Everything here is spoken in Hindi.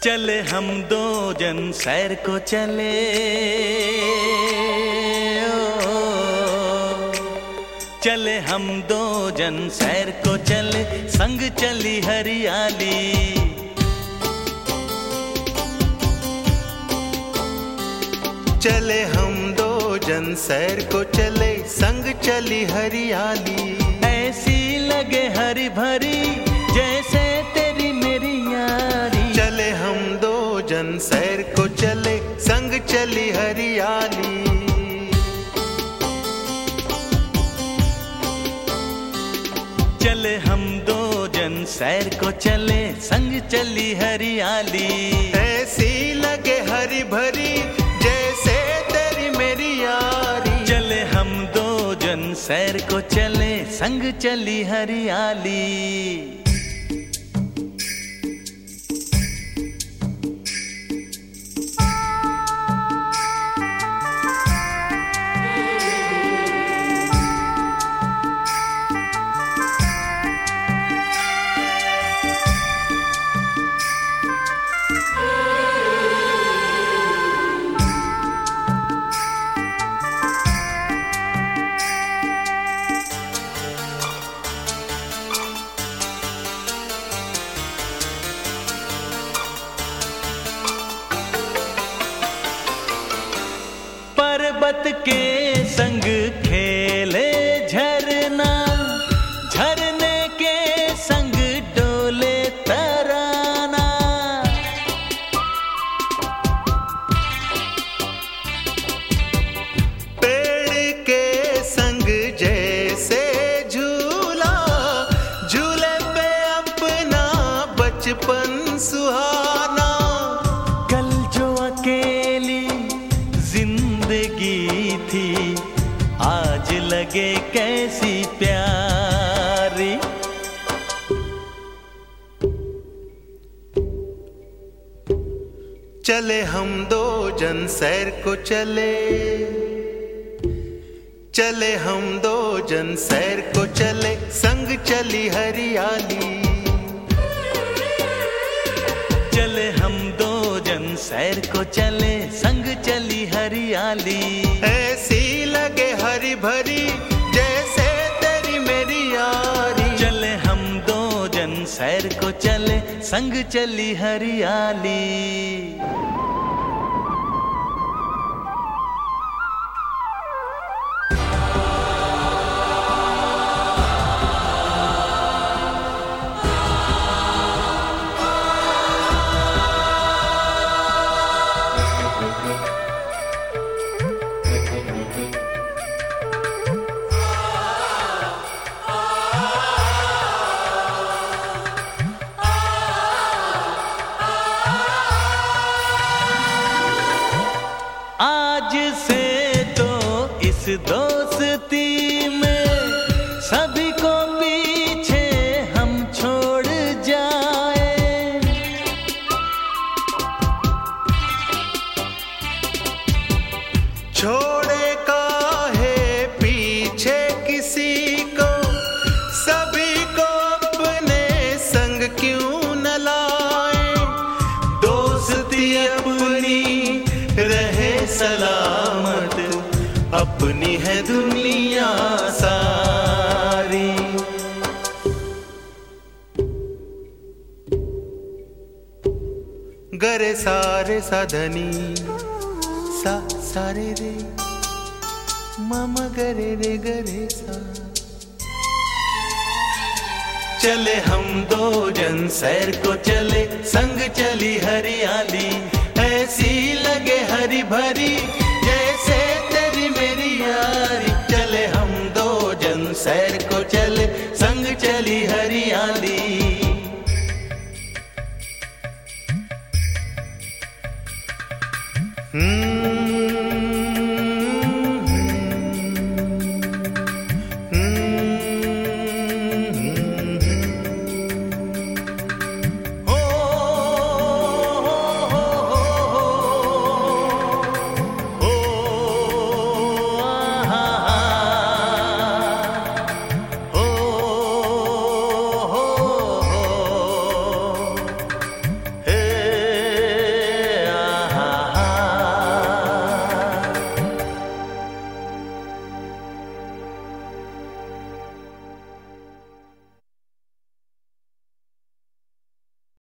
चले हम दो जन सैर को चले, चले हम दो जन सैर को चले, संग चली हरियाली। चले हम दो जन सैर को चले, संग चली हरियाली। ऐसी लगे हरी भरी जैसे तेरी मेरी यारी। चले हम दो जन सैर को चले, संग चली हरियाली। चले हम दो जन सैर को चले, संग चली हरियाली। ऐसी लगे हरी भरी जैसे तेरी मेरी यारी। चले हम दो जन सैर को चले, संग चली हरियाली। पर्वत के संग खेले झरना, झरने के संग डोले तराना। पेड़ के संग जैसे झूला, झूले पे अपना बचपन सुहाना। कल जो अकेली जिंदगी थी, आज लगे कैसी प्यारी। चले हम दो जन सैर को चले, चले हम दो जन सैर को चले, संग चली हरियाली। चले हम दो जन सैर को चले, संग चली हरियाली। ऐसी लगे हरी भरी जैसे तेरी मेरी यारी। चले हम दो जन सैर को चले, संग चली हरियाली। आज से तो इस दोस्ती में सभी को पीछे हम छोड़ जाए। छोड़े काहे पीछे किसी को, सभी को अपने संग क्यों न लाए। दोस्ती अपनी रहे सलामत, अपनी है दुनिया सारी। गरे सारे साधनी सा सारे रे, मामा गरे रे गरे सा। चले हम दो जन सैर को चले, संग चली हरियाली। ऐसी लगे हरी भरी जैसे तेरी मेरी यारी। चले हम दो जन सैर को चले, संग चली हरियाली।